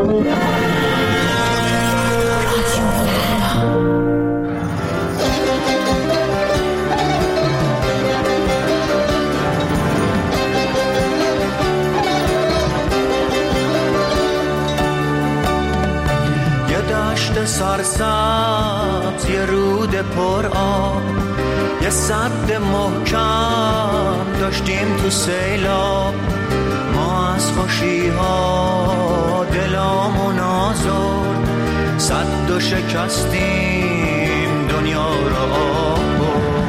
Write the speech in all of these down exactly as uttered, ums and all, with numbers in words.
سرسبز یه رود پر آب، یه سد محکم داشتیم تو سیلاب. ما از خوشی ها دلامون آزرد، سد و شکستیم دنیا رو آب برد.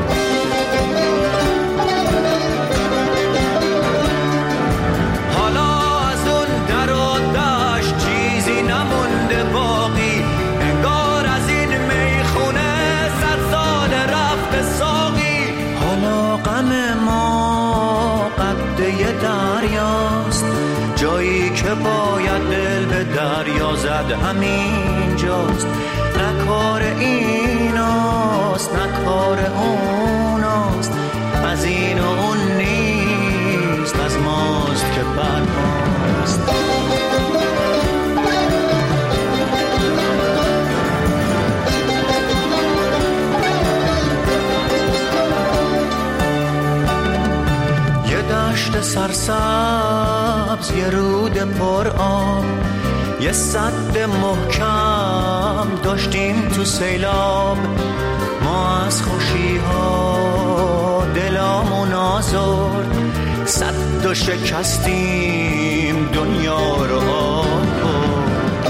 حالا از اون در و دشت چیزی نمونده باقی، غم ما قده دریاست، جایی که باید دل به دریا زد همین جاست. نه کار ایناست نه کار اوناست، از این و اون نیست، از ماست که بر ماست. دشت سرسبز یه رود پر آب، یه سد محکم داشتیم تو سیلاب. ما از خوشی ها دلامون آزرد، سد و شکستیم دنیا رو آب برد.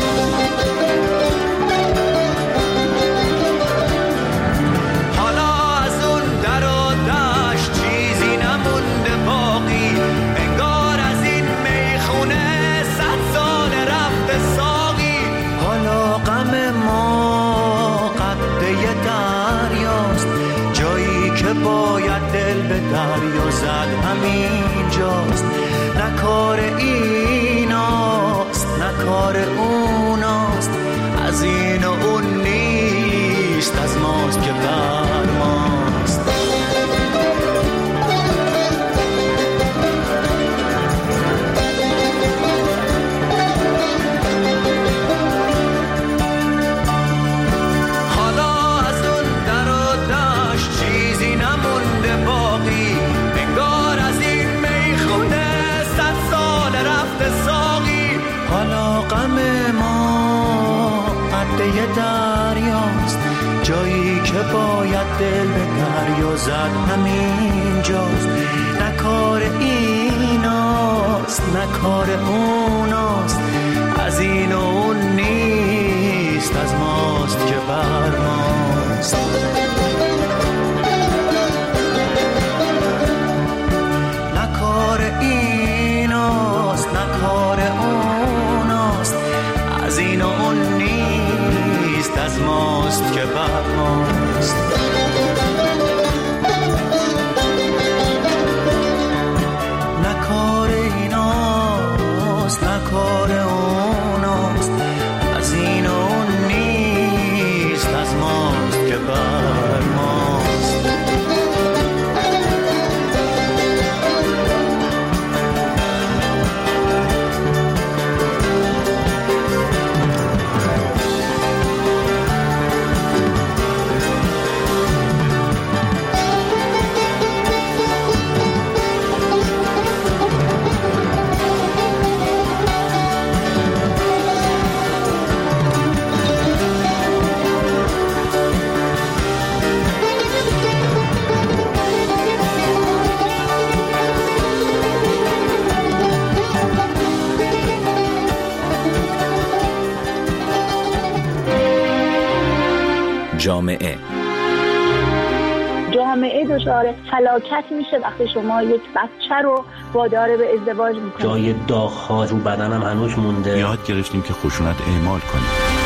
باید دل به دریا زد همین جاست. نه کار ایناست نه کار اوناست، از این و اون نیست، از ماست که بر ماست. یه دریاست، جایی که باید دل به دریا زد همین جاست. نه کار ایناست نه کار اوناست، از این و اون نیست، از ماست که بر ماست. نه کار ایناست نه کار اوناست، از این و اون نیست، از ماست که بر ماست. نه کار ایناست نه کار اوناست، از این و اون نیست، از ماست که بر ماست. جامعه جامعه دچار فلاکت میشه وقتی شما یک بچه رو وادار به ازدواج میکنید. جای داغ‌ها رو بدنم هنوز مونده. یاد گرفتیم که خشونت اعمال کنیم.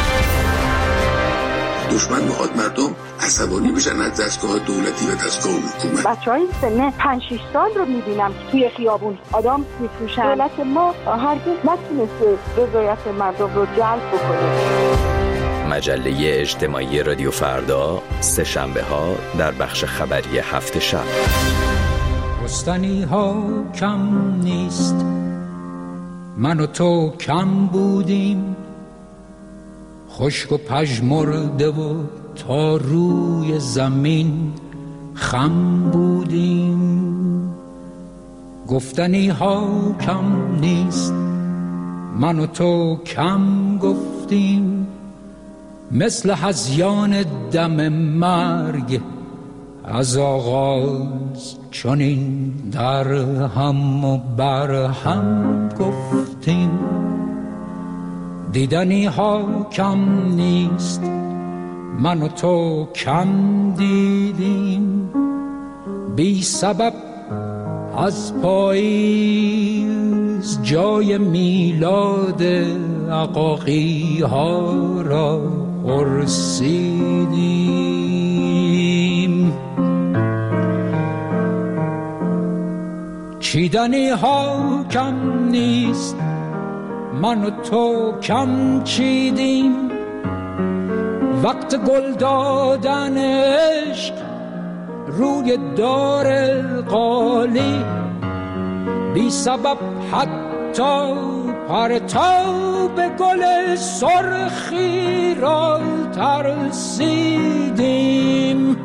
دشمن میخواد مردم عصبانی بشن از دستگاه دولتی و دستگاه حکومت. بچهای سن پنج شش سال رو میبینم که توی خیابون آدم میفروشن. دولت ما هرگز نتونسته رضایت مردم رو جلب بکنه. مجله اجتماعی رادیو فردا، سه شنبه ها در بخش خبری هفت شب. رستنی ها کم نیست من و تو کم بودیم، خشک و پژمرده و تا روی زمین خم بودیم. گفتنی ها کم نیست، من و تو کم گفتیم، مثل هذیان دم مرگ از آغاز چنین در هم و بر هم گفتیم. دیدنی ها کم نیست، من و تو کم دیدیم، بی سبب از پاییز جای میلاد عقاقی ها را پرسیدیم. چیدنی ها کم نیست، من و تو کم چیدیم، وقت گل دادن عشق روی دار القالی، بی سبب حتی پرتاب گل سرخی را ترسیدیم.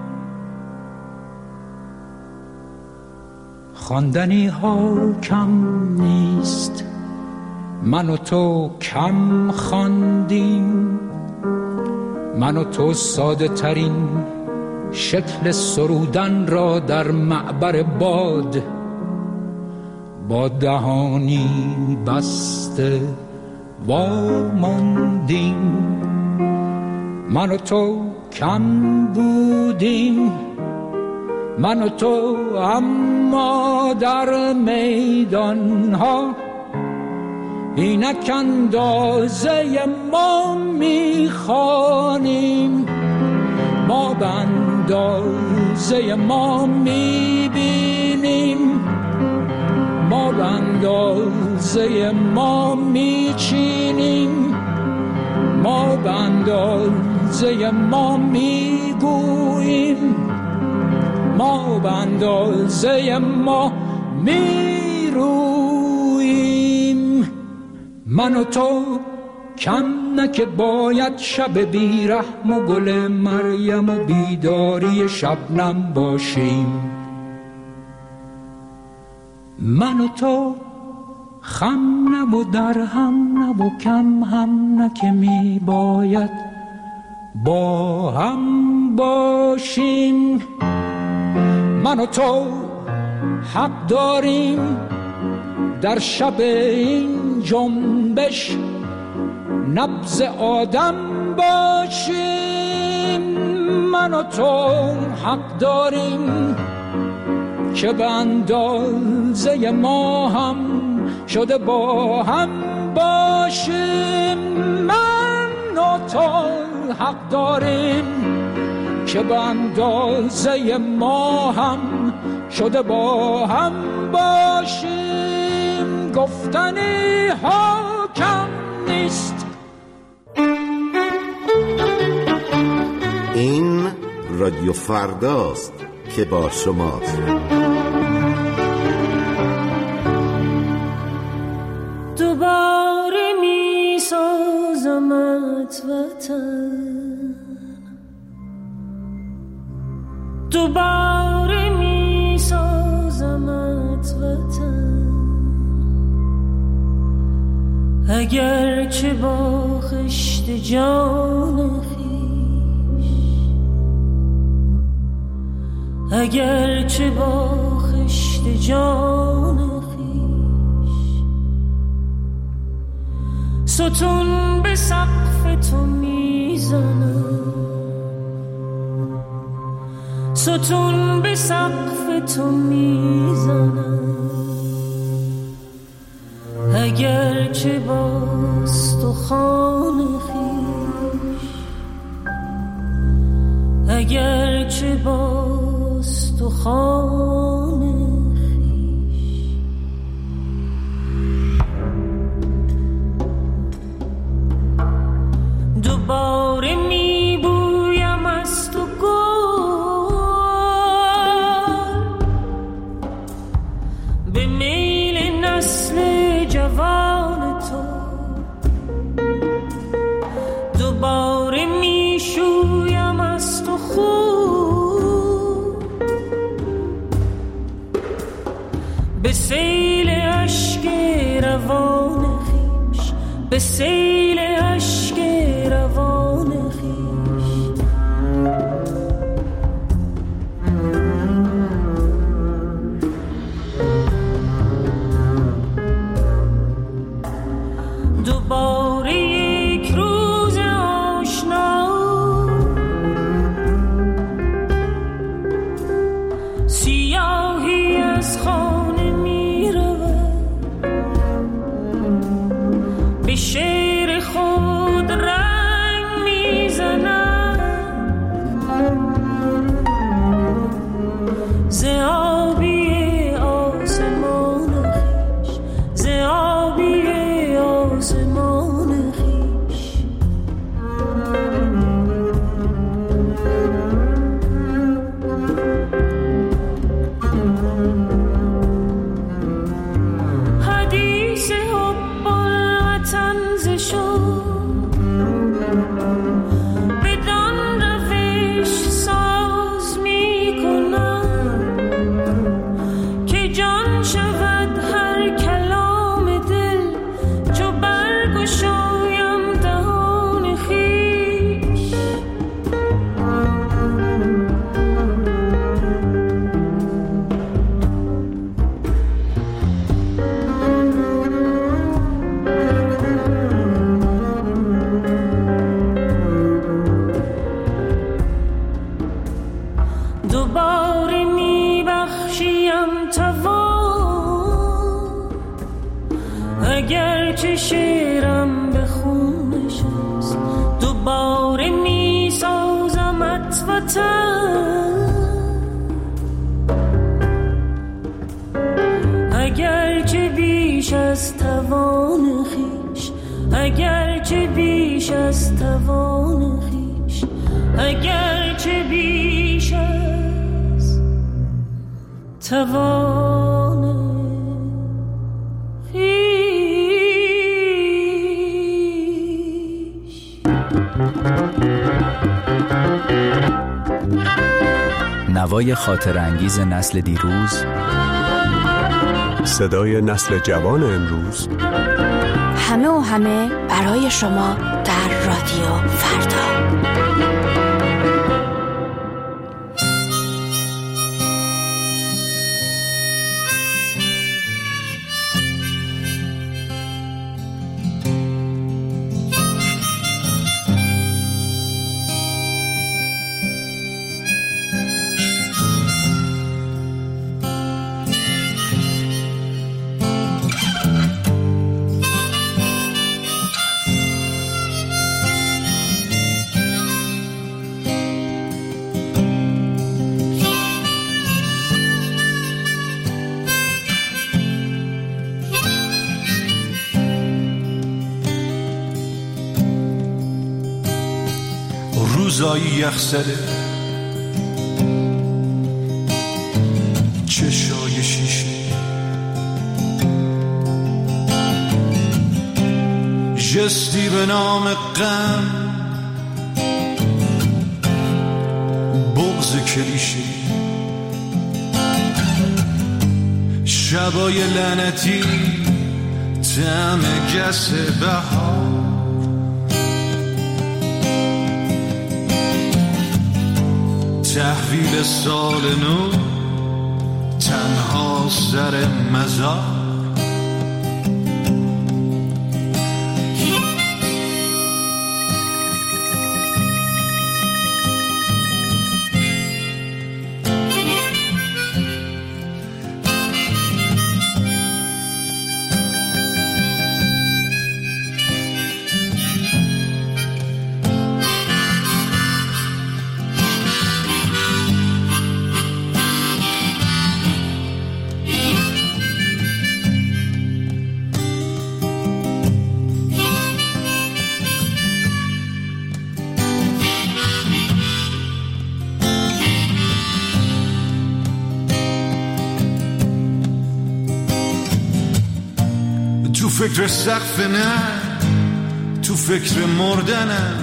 خواندنی ها کم نیست، من و تو کم خواندیم، من و تو ساده ترین شکل سرودن را در معبر باد با دهانی بسته واماندیم. من و تو کم بودیم، من و تو اما در میدان ها اینک اندازه ما میخوانیم، ما به اندازه ما میبینیم، ما به اندازه ما میچینیم، ما به اندازه ما میگوییم، ما به اندازه ما میرویم. من و تو کم نه که باید شب بیرحم و گل مریم و بیداری شبنم باشیم. من و تو خم نه و در هم نه و کم هم نه که می باید با هم باشیم. من و تو حق داریم در شب این جنبش نبض آدم باشیم. من و تو حق داریم که به اندازه ما هم شده با هم باشیم. من و تو حق داریم که به اندازه ما هم شده با هم باشیم. گفتنی ها کم نیست. این رادیو فرداست که با شماست. دوباره می سازمت وطن، دوباره می سازمت وطن، اگر چه با خشت جان خویش، اگر چه با خشت جان خویش، ستون به سقف تو میزنم، ستون به سقف تو میزنم، اگر چه با استخوان خویش، اگر چه با استخوان خویش. دوباره میبویم از تو گل به میل نسل جوان، روان خویش، به سیل اشک روان خویش. دوباره یک روز آشنا، سیاهی از خانه می رود، به شعر خود رنگ می زند، ز آبی آسمان خویش، ز آبی آسمان خویش. حدیث حب الوطن ز شد، بدان روش ساز می کنم که جان شود هر کلام دل، چو برگشایم دهان خویش. دوباره می بخشیم توان، اگر چه شعرم به خون نشست. دوباره می سازمت وطن، اگر چه بیش از توان خویش، اگر چه بیش از توان خویش، اگر چه بیش از توان خویش. نوای خاطرانگیز نسل دیروز، صدای نسل جوان امروز، همه و همه برای شما در رادیو فردا. روزایی یخزده، چشای شیشه، جستی به نام غم، بغض کلیشه، شبای لعنتی، طعم گس بهار، تحویل سال نو، تنها سر مزار. تو فکر سقف نه، تو فکر مردنم،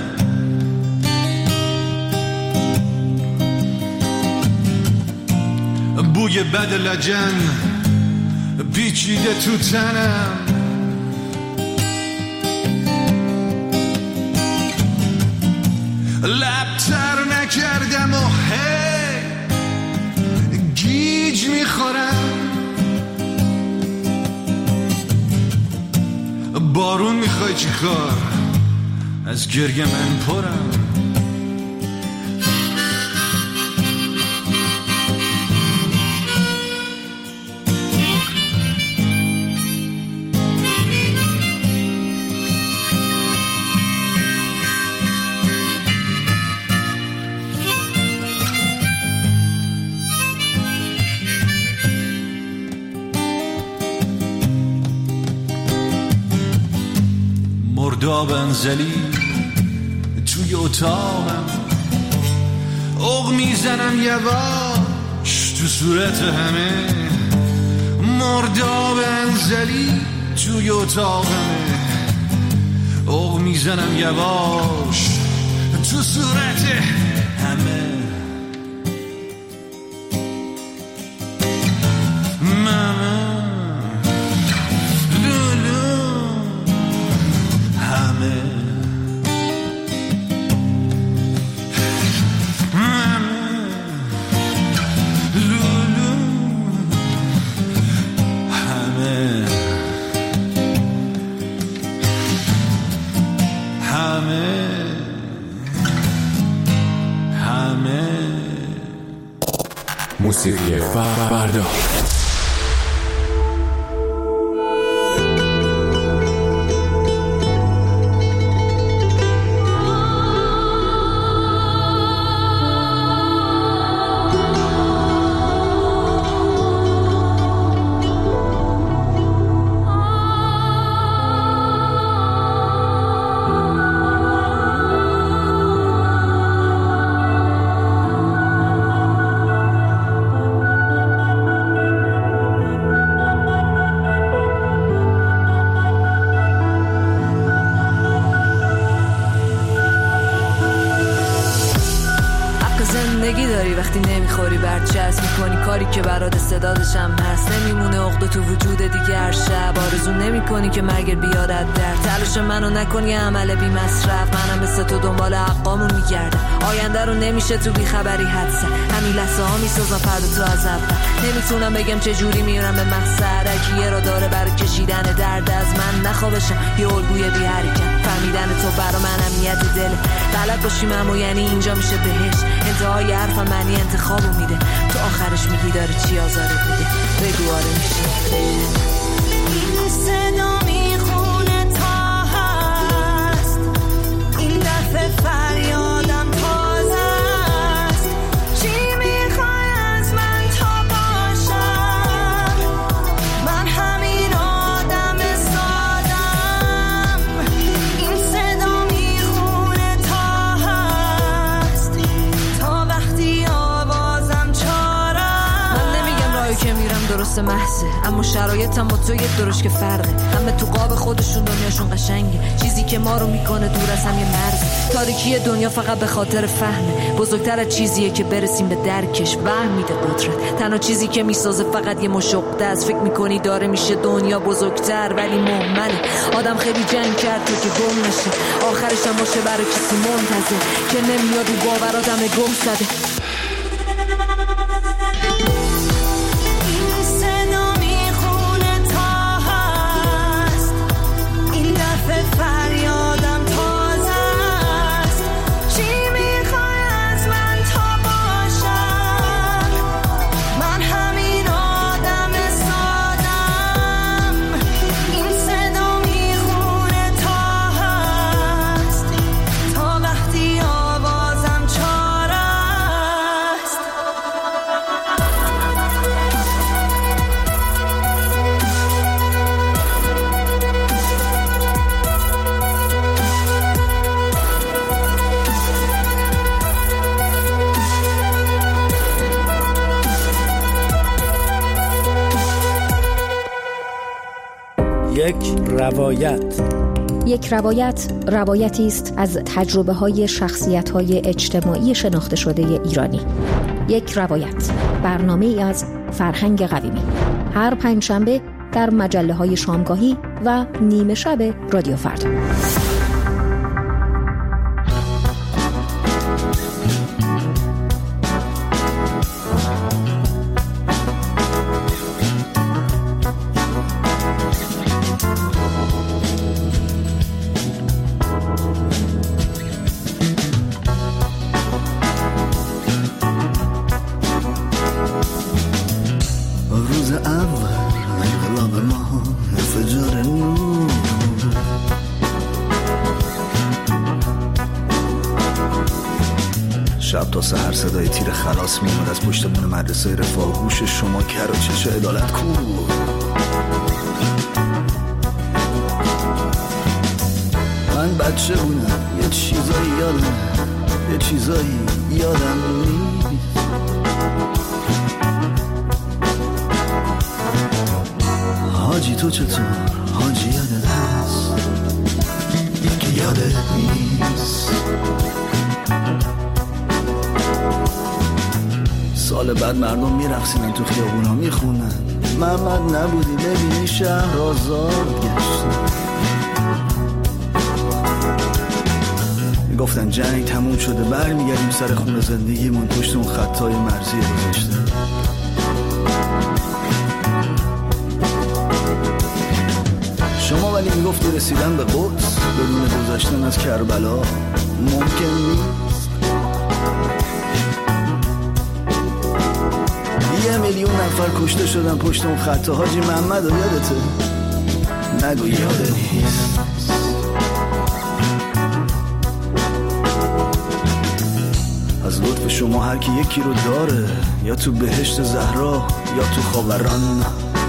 بوی بد لجن پیچیده تو تنم، لبتر نکردم و هی گیج میخورم، بارون میخوای چی کار؟ از گریه من پرم. مرداب انزلی توی اتاقم، اوق میزنم یواش تو صورت همه. مرداب انزلی توی اتاقمه، اوق میزنم یواش تو صورت همه. موسیقی فردا. وقتی نمیخوری برچسب میکنی کاری که برات استعدادشم هست، نمیمونه عقده تو وجود دیگر شب. آرزو نمیکنی که مرگ بیارد در تلاش منو نکنی عمل بی مصرف. منم مثل تو دنبال حقامو میگردم، آینده رو نمیشه تو بیخبری حدسم. همین لحظه ها میسازم فردا تو از اول. نمیتونم بگم چه جوری میرم به مقصد، اگه را داره برای کشیدن درد از من نخوابشم یه الگوی بی حرکت. فهمیدن تو برا من امنیت دله، غلط باشیم اما یعنی اینجا میشه بهش. انتهای حرفم معنی انتخابو میده، تو آخرش میگی داره چی آزارت میده. بگو آره میشه. این صدا میخونه تا هست، این دفعه فریادم تازه است. چی میخوای از من تا باشم؟ من همین آدم سادم. این صدا میخونه تا هست، تا وقتی آوازم چارم. من نمیگم راهی که میرم درست محضه، اما شرایطم با تو یه درش که فرقه. همه تو قاب خودشون دنیاشون قشنگه، چیزی که ما رو میکنه دور از هم یه مرز. تاریکی دنیا فقط به خاطر فهمه، بزرگتر از چیزیه که برسیم به درکش. وهم میده قدرت، تنها چیزی که میسازه فقط یه مشقه است. فکر میکنی داره میشه دنیا بزرگتر ولی مهمله. آدم خیلی جنگ کرد تو که گم نشه، آخرش هم باشه برای کسی منتظر که نمیاد و باوراتم گم زده. فریادم تازه است. چی میخوای از من تا باشم؟ من همین آدم سادم. این صدا میخونه تا هست، تا وقتی آوازم چاره است. یک روایت. یک روایت روایتی است از تجربه های شخصیت های اجتماعی شناخته شده ایرانی. یک روایت، برنامه ای از فرهنگ قویمی، هر پنجشنبه در مجله های شامگاهی و نیمه شب رادیو فردا. شب تا سحر صدای تیر خلاص میومد از پشت بون مدرسه رفاه. گوش شما کر و چش عدالت کو. من بچه بودم یه چیزایی یادم یه چیزایی یادم نیست. حاجی تو چطور؟ حاجی یادت هست که یادت نیست. سال بعد مردم میرقصیدن تو خیابونا میخونن محمد نبودی ببینی شهر آزاد گشت. میگفتن جنگ تموم شده برمیگردیم سر خونه زندگیمون پشت اون خطای مرزی گذاشته. شما ولی میگفتی رسیدن به قدس بدون گذشتن از کربلا ممکن نیست. یه میلیون نفر کشته شدن پشت اون خطه. حاجی محمد رو یادته؟ نگو یاده نیست. از لطف شما هر کی یکی رو داره، یا تو بهشت زهرا یا تو خاوران.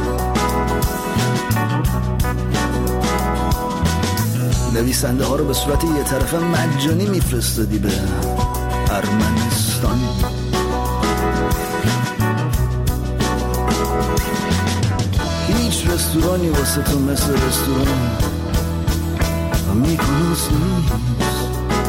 نویسنده ها رو به صورت یه طرفه مجانی میفرستادی به ارمنستان. هیچ رستورانی واسه تو مثل رستوران میکنوس نیست.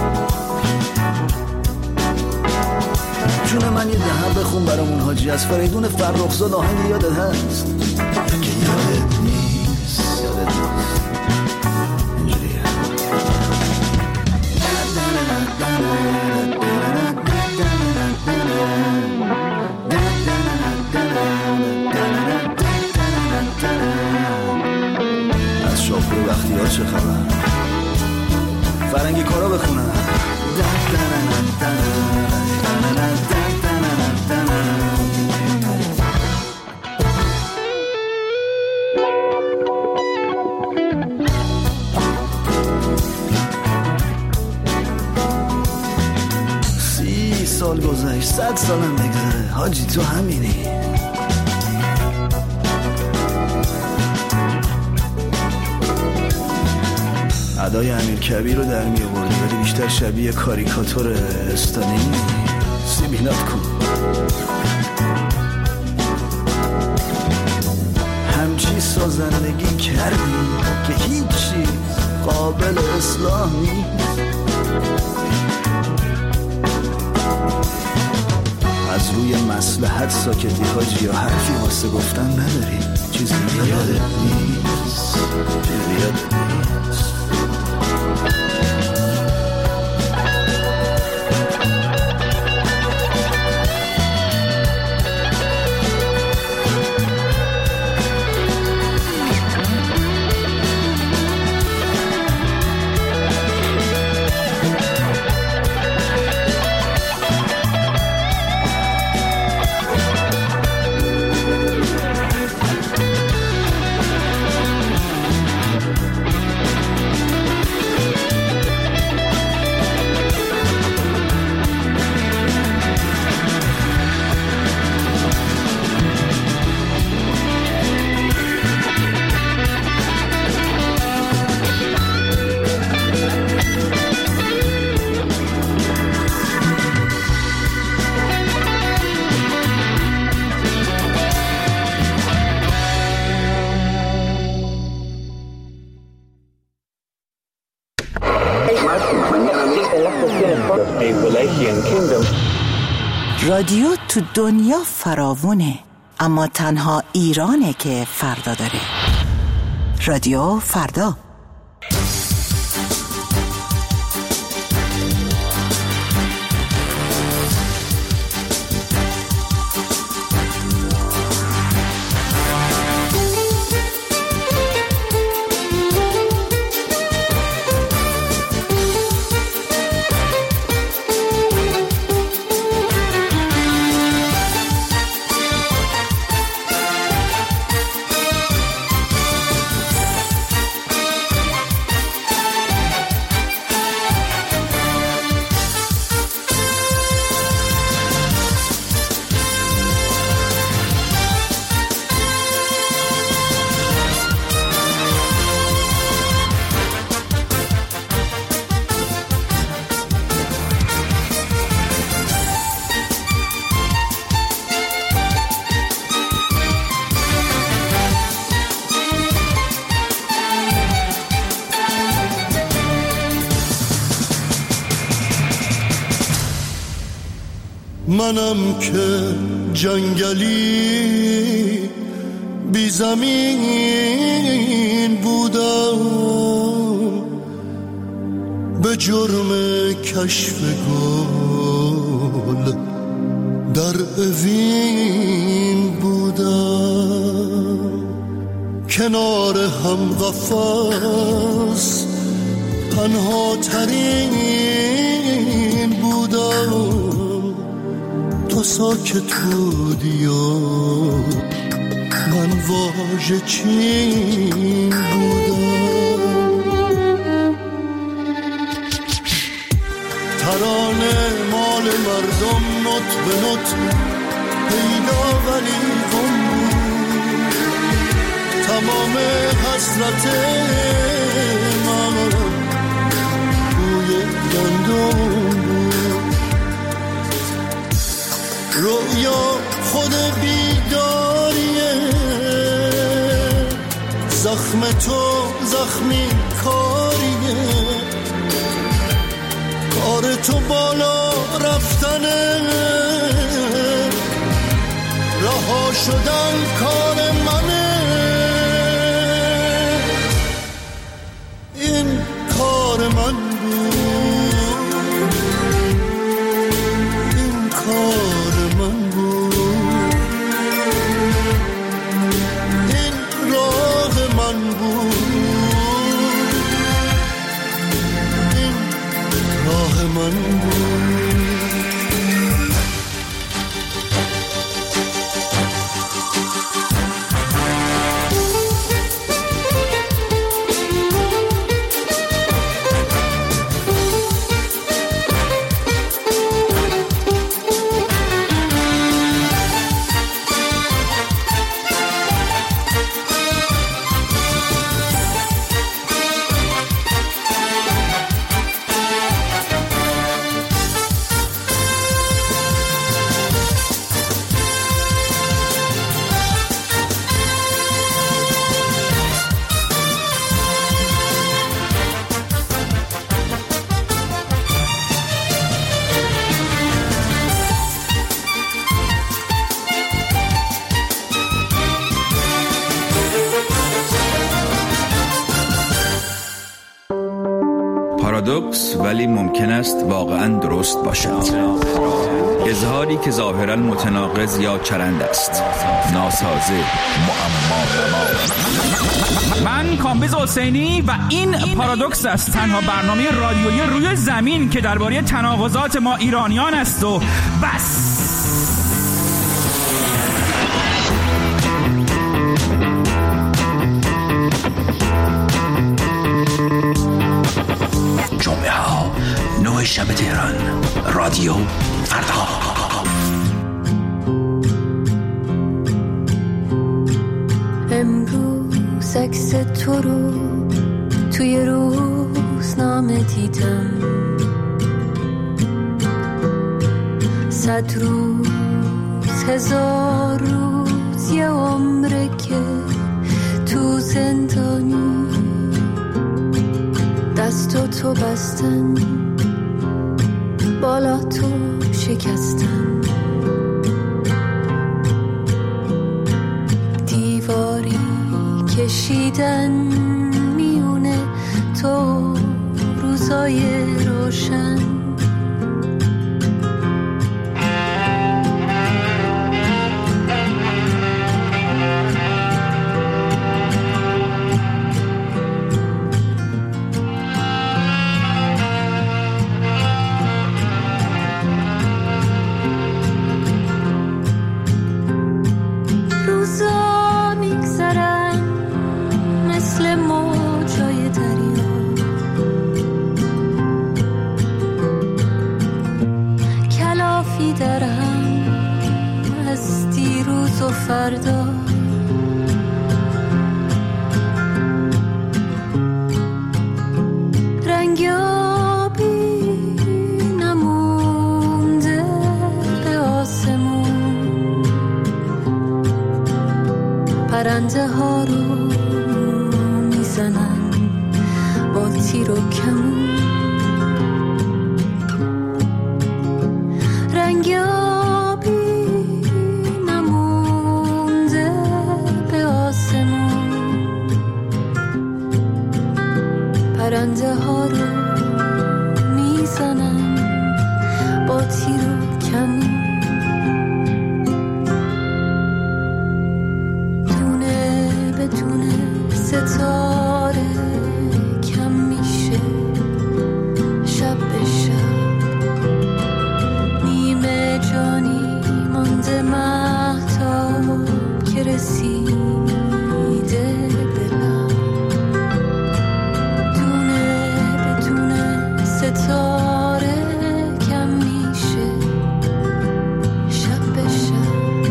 جون من یه دهه بخون برامون حاجی از فریدون فرخزاد آهنگ یادت هست که یادت نیست. یادت نیست اینجوریه. از شاپور وقتی ها چه خبر؟ فرنگی کارا بخونن. سی سال گذشت، صد سالم بگذره حاجی تو همینی. ادای امیر کبیر رو در می آوردی ولی بیشتر شبیه کاریکاتور استانی. سیبیلات کن. همچی سازندگی کردی که هیچ چیز قابل اصلاح نیست. از روی مصلحت ساکتی حاجی یا حرفی واسه گفتن نداری. چیزی یادت نیست. چیزی یادت نیست. رادیو تو دنیا فراوونه، اما تنها ایرانه که فردا داره. رادیو فردا. منم که جنگلی بی زمین بودم، به جرم کشف گل در اوین بودم. کنار هم قفس تنها ترین بودم، تو ساکت بودی و من واژه چین بودم. ترانه مال مردم نوت به نوت پیدا ولی غم بود، تمام حسرت من بوی گندم بود. رویا خود بیداریه، زخم تو زخمی کاریه، کار تو بالا رفتنه، رها شدن کار منه. این کار من بود، این کار من بود، این راه من بود، این راه من بود. پارادوکس ولی ممکن است واقعاً درست باشد. اظهاری که ظاهراً متناقض یا چرند است، ناسازه، معما نما. من کامبیز حسینی و این پارادوکس است، تنها برنامه رادیویی روی زمین که درباره تناقضات ما ایرانیان است و بس. جمعه ها نه شب تهران، رادیو فردا. امروز عکس تو رو توی روزنامه دیدم، صد روز هزار روز یه عمره که تو زندانی، دستو تو بستن بالا تو شکستن، دیواری کشیدن میونه تو روزای روشن. فردا رنگابی نمونده به آسمون، پرنده ها رو میزنن با تیر و کمون، رنگابی پرنده ها رو میزنم با تیر و کمون. دونه به دونه ستاره کم میشه شب به شب. نیمه جانی مانده مهتاب که رسیده به لب. دونه به دونه ستاره کم میشه شب به شب.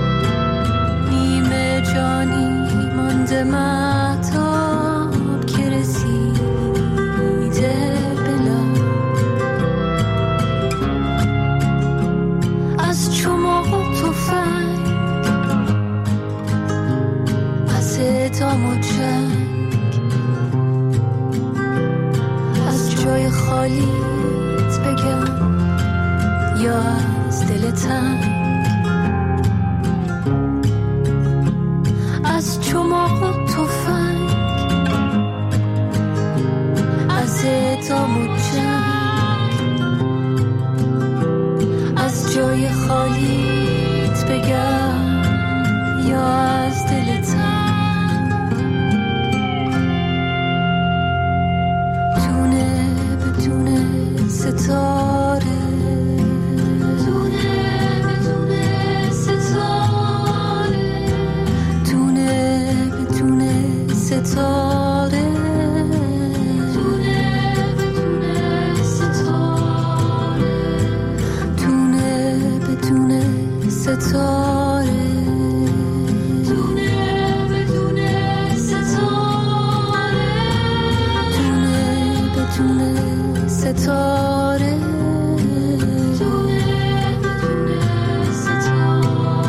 نیمه جانی مانده مهتاب که رسیده به لب. از چماق و تفنگ، از اعدام و جنگ، از جای خالیت بگم یا از دل تنگ. از چماق و تفنگ، از اعدام و جنگ، از جای خالیت بگم یا از دل تنگ. دونه به دونه ستاره، دونه به دونه ستاره، دونه به دونه ستاره، دونه به دونه ستاره، دونه به دونه ستاره، دونه به دونه ستاره، دونه به دونه ستاره، دونه به دونه ستاره.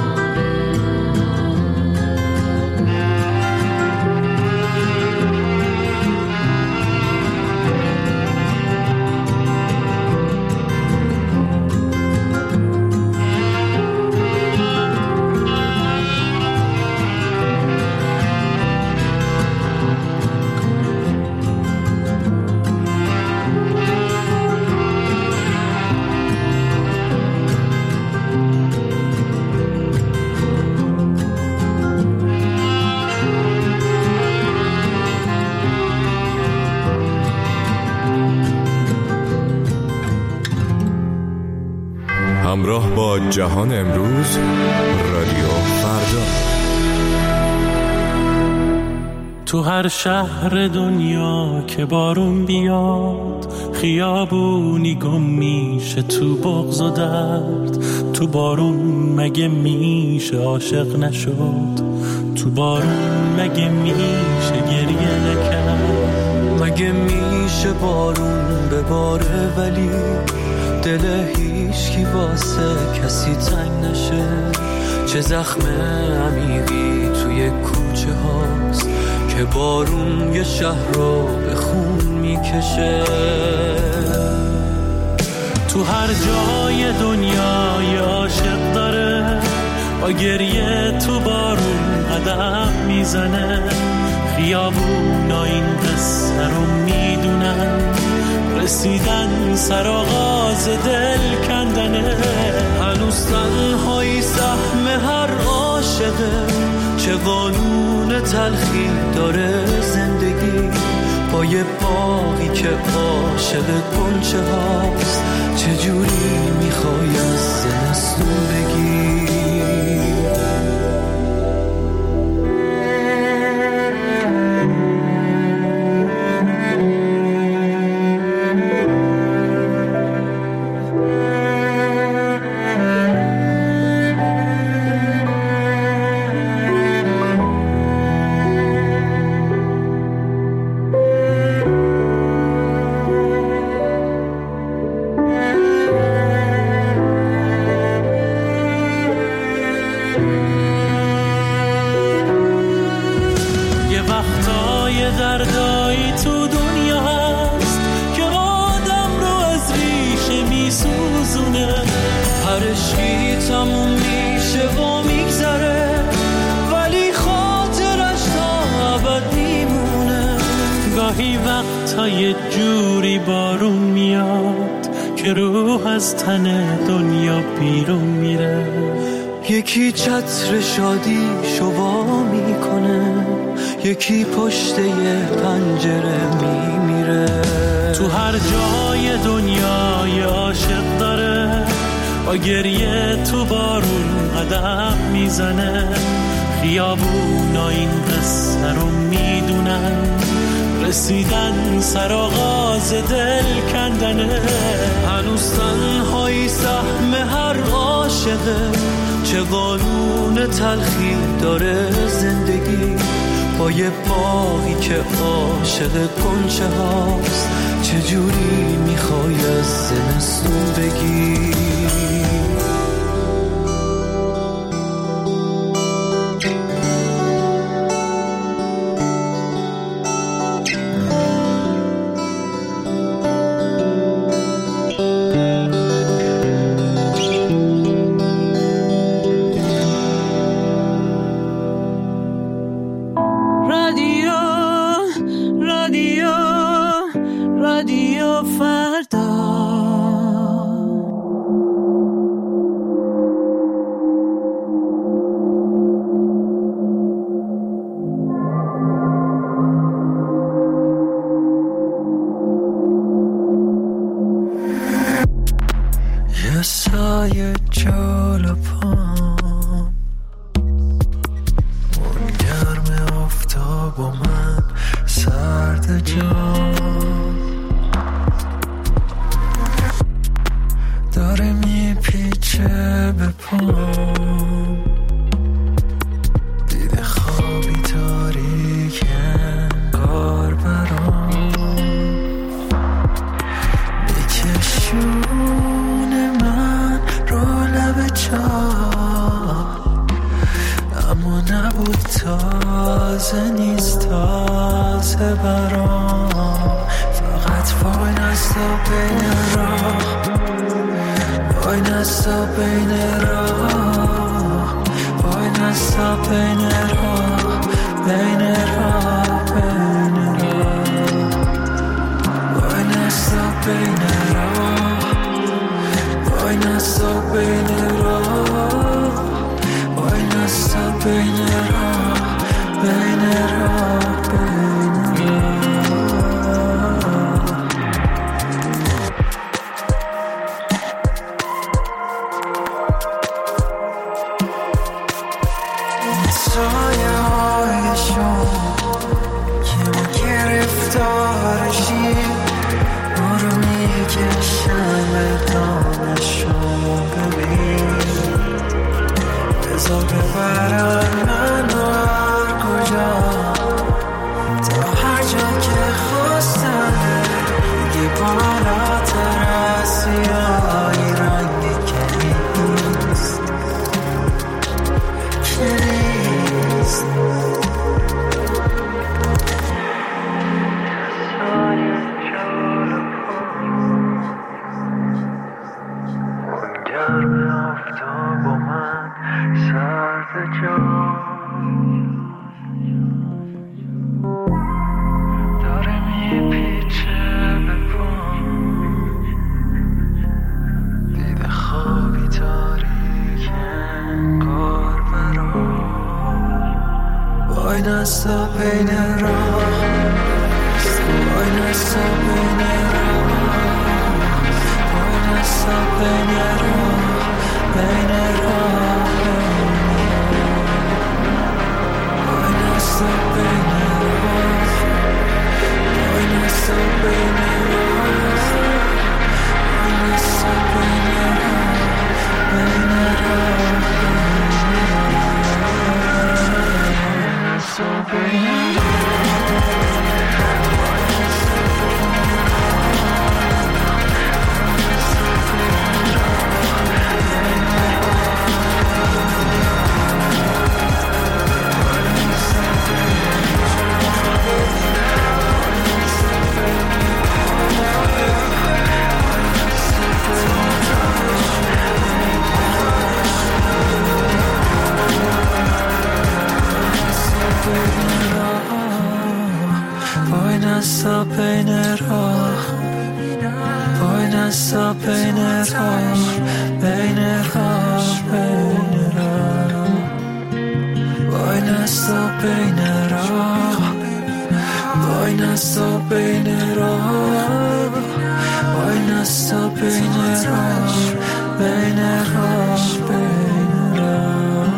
همراه با جهان امروز، رادیو فردا. تو هر شهر دنیا که بارون بیاد، خیابونی گم میشه تو بغض و درد. تو بارون مگه میشه عاشق نشد؟ تو بارون مگه میشه گریه نکرد؟ مگه میشه بارون بباره ولی دل هیچ کی واسه کسی تنگ نشه؟ چه زخم عمیقی توی کوچه هاست که بارون یه شهر رو به خون میکشه. تو هر جای دنیا یه عاشق داره، با گریه تو بارون قدم میزنه. خیابونا این قصه رو میدونن، رسیدن سرآغاز دل کندنه. هنوز تنهایی سهم هر عاشقه، چه قانون تلخی داره زندگی. با یه باقی که عاشق گنچه هاست، چجوری میخوای از زمستون بگی؟ تا یه جوری بارون میاد که روح از تن دنیا بیرون میره. یکی چتر شادی شوا میکنه، یکی پشت یه پنجره میمیره. تو هر جای دنیا یه عاشق داره، با گریه تو بارون قدم میزنه. خیابونا این قصه رو میدونن، رسیدن سر آغاز دل کندنه. هنوز تنهایی سهم هر عاشقه، چه قانون تلخی داره زندگی. با یه باغی که عاشق گنچه هاست، چجوری میخوای از زمستون بگی؟ سایه جلو پام، اون گرم آفتاب و من سرد جام، داره میپیچه به پام. دیده خوابی تاریک انگار برام میکشونه من رو لب چاه، اما نبود تازه نیست تازه برام. فقط وای نستا بین راه، وای نستا بین راه، وای نستا بین راه، بین راه، بین راه، وای نستا بین راه، وای نستا بین راه، وای نستا بین راه، بین راه، بین راه. سایه های شما که ما گرفتارشی، ما رو میکشم ادامشو ببین. بذار ببرن منو هر کجا، تا هر جا که خواستم. یه بالاتر از سیاهی رنگی که نیست، که نیست. گرم آفتاب و من سرد جام، داره میپیچه به پام. دیده خوابی تاریک انگار برام. وای نستا بین راه، وای نستا بین راه، وای نستا بین راه، بین راه، وای نستا بین راه، وای نستا بین راه، وای نستا بین راه، بین راه، وای نستا بین راه، وای نستا بین راه. راه وای نستا بین راه بین راه بین راه وای نستا بین راه وای نستا بین راه وای نستا بین راه بین راه بین راه.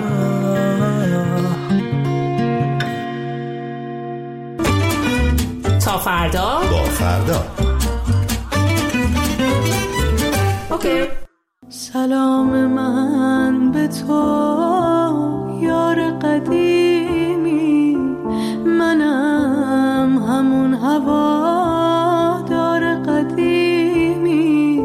تا فردا با فردا. اوکی. سلام من به تو یار قدیمی، منم همون هوادار قدیمی،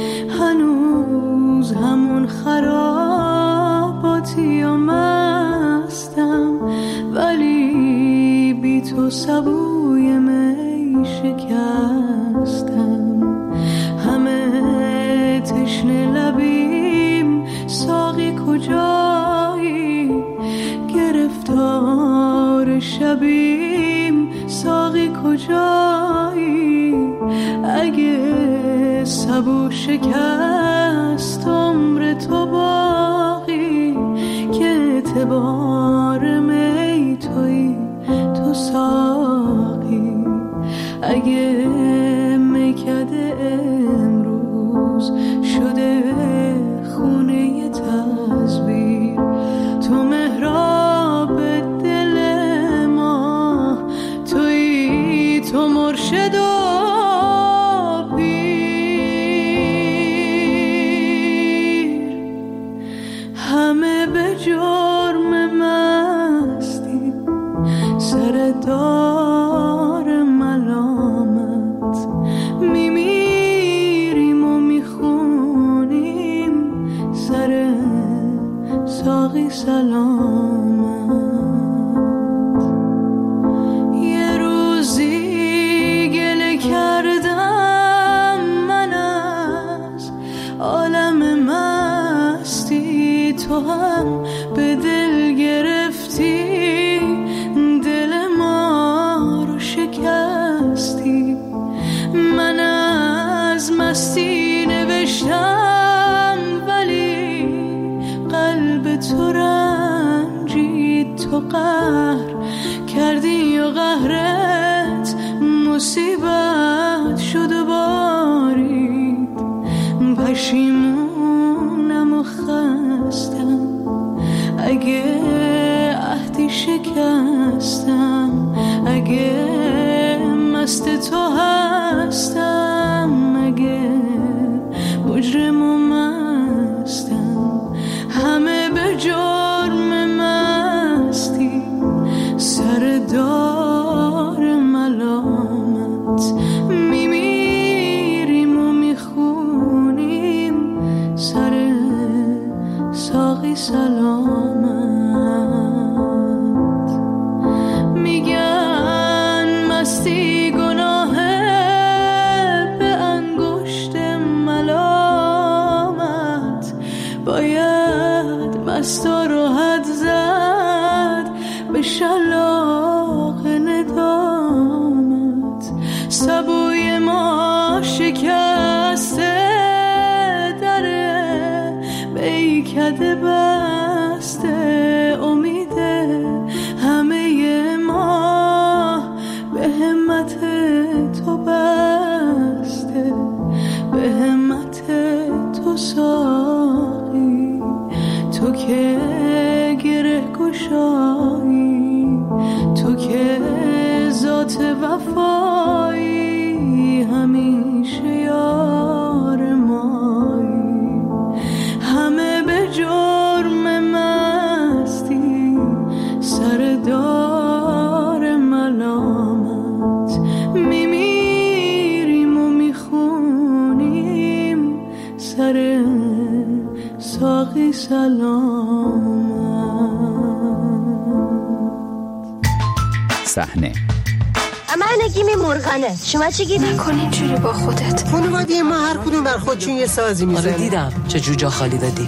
هنوز همون خراباتی و مستم، ولی بی تو سبوی می شکستم. همه تشنه لبیم ساقی کجایی، گرفتار شبیم ساقی کجایی، اگه سبو شکست عمر تو باقی، که اعتبار می توی تو ساقی، اگه میکده امروز شده خونه تزویر، تو محراب دل ما توی، تو مرشد و پیر، همه به جرم مستی سر دار ملامت، میمیریم و میخونیم سر ساقی سلامت. یه روزی گله کردم من از عالم مستی، تو هم به دل گرفتی دل ما رو شکستی. من از مستی نوشتم ولی قلب تو رنجید، تو قهر کردی و قهرت مصیبت شد و بارید. پشیمونم و خستم اگه عهدی شکستم، اگه مست تو هستم، اگه مجرم و مستم، همه به جرم مستی سر دار ملامت، میمیریم و میخونیم سر ساقی سلامت. میگن مستی گناهه به انگشت ملامت، باید مستا رو حد زد به شلاق ندامت. سبوی ما شکسته دره بیکده بسته، امیده همه ما به همت تو بسته، به همت تو ساقی، تو که گره گشایی، تو که ذات وفایی، همیشه یار مایی، همه به جرم مستی سر دار ملامت، میمیریم و میخونیم سر ساقی سلامت. صحنه من نگیمی مرغنه، شما چی گیری؟ نکن اینجوری با خودت. خانواده ما هر کدوم بر خودشون یه سازی میزنه. آره دیدم چه جوجا خالی دادی.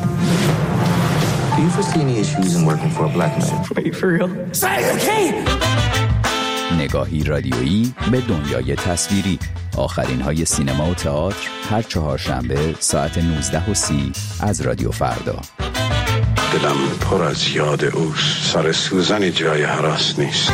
Do you foresee any issues in working for a black man? Are you for real? Say okay! نگاهی رادیویی به دنیای تصویری. آخرین های سینما و تئاتر هر چهارشنبه ساعت نوزده و سی از رادیو فردا. دلم پر از یاد اوست، سر سوزنی جای هراس نیست.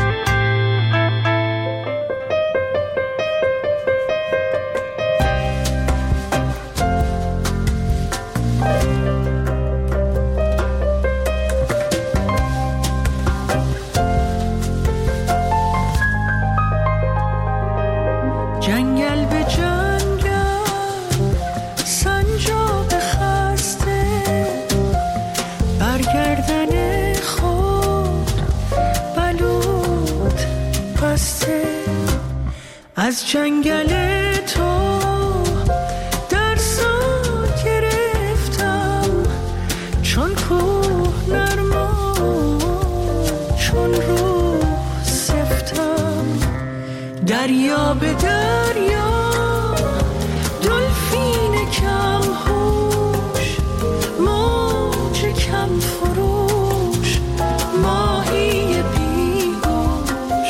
جنگل به جنگل سنجاب خسته، برگردن خود بلود بسته. از جنگل تو درسا گرفتم، چون کوه نرما چون روح سفتم. دریا به دریا دلفین کم هوش، موج کم فروش، ماهی بیگوش.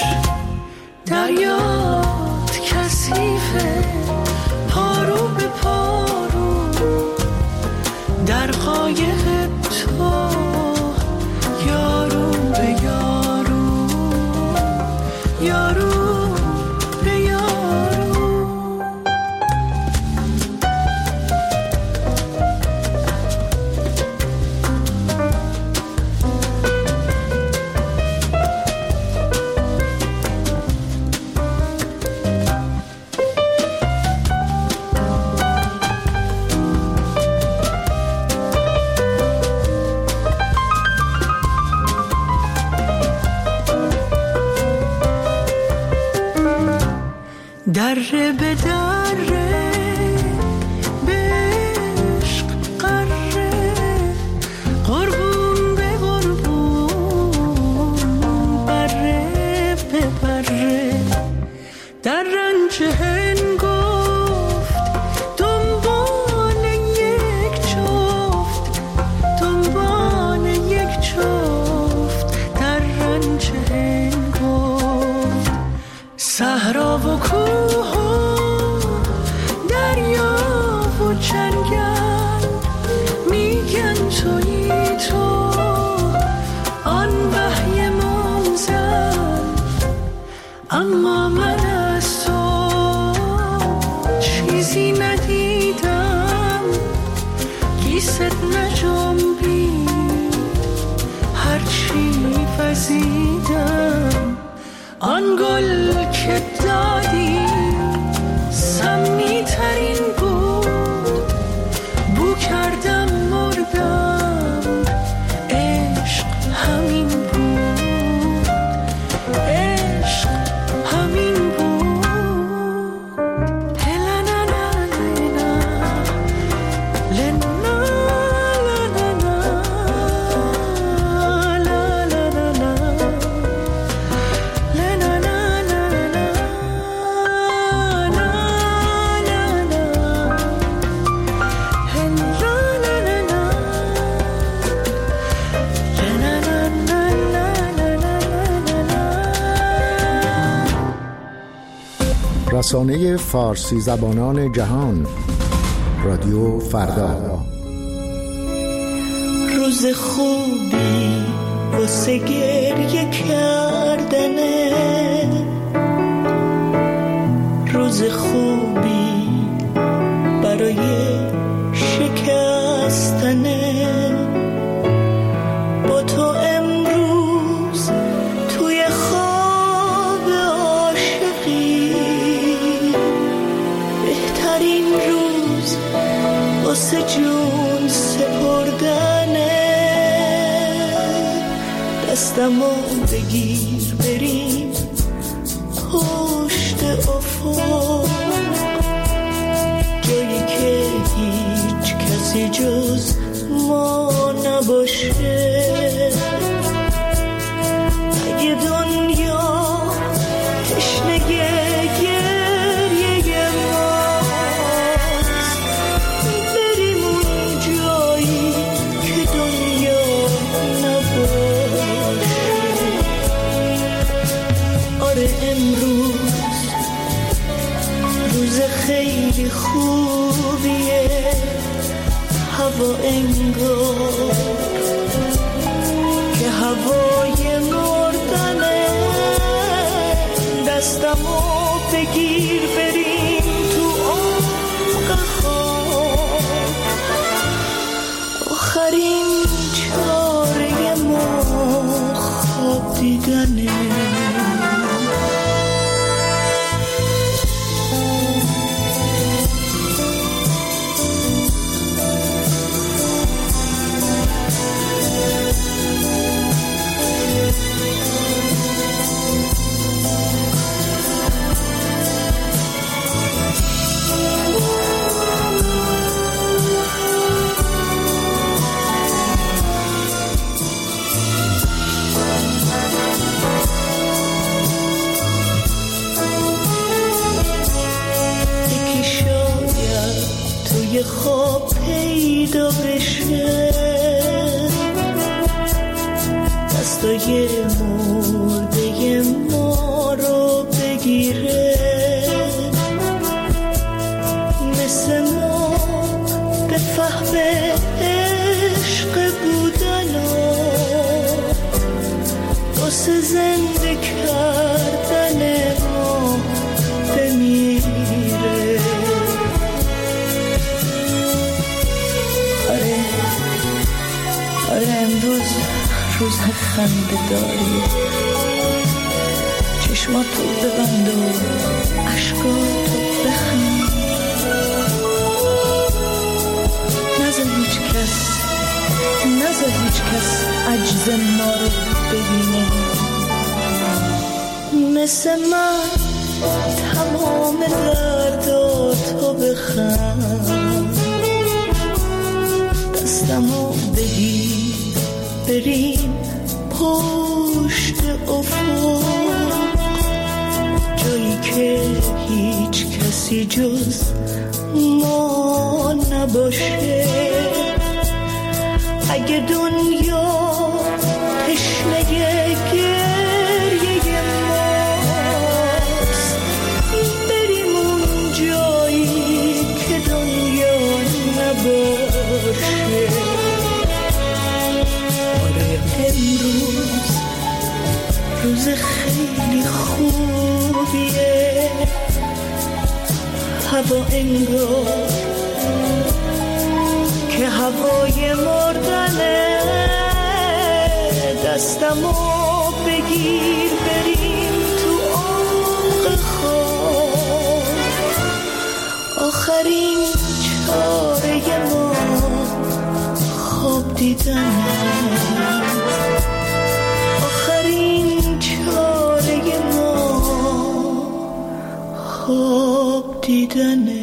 دریات کثیفه پارو به پارو، در قایق تو یارو به یارو، یارو دره به دره به عشق قره، قربون به قربون، بره به بره. در رنج هنگفت دنبال یک جفت، دنبال یک جفت. در رنج هنگفت صحرا و کوه و دریا و جنگل، میگن تویی تو آن وحی منزل. اما من از تو چیزی ندیدم، گیست نجنبی هرچی وزیدم. آن گل که دادی سمی ترین بود، بو کردم مردم، عشق همین بود، عشق همین بود. هلا نا نا لینا لینا لا لا لا لا. رسانه فارسی زبانان جهان، رادیو فردا. روز خوبی واسه گریه کردنه، روز خوبی برای شکستنه. با تو امروز توی خواب عاشقی، بهترین روز واسه جون سپردنه. دستمو بگیر بریم پشت افق، جایی که هیچ کسی جز ما نباشه. اگه دنیا تشنه گریه ماست، بریم اون جایی که دنیا نباشه. آره خیلی خوبیه هوا انگار که هوای مردنه دستمو بگیر بریم تو عمق خواب آخرین چاره ما خواب دیدنه خواب پیدا بشه دستای مرده ما رو بگیره مثل ما به فهم عشق بودن و واسه زنده کردن ما بمیره آره امروز روز خنده داری چشماتو ببند و عشقاتو بخند نذار هیچ کس نذار هیچ کس عجز ما رو ببینه مثل من تمام درداتو بخند دستمو بگیر بریم پشت افق جایی که هیچ کسی جز ما نباشه اگه دنیا تشنه گریه ماست بریم اون جایی که دنیا نباشه امروز روز خیلی خوبیه هوا انگار که هوای مردنه دستمو بگیر بریم تو عمق خواب آخرین چاره ما خواب دیدنه آخرین چاره ما خواب دیدنه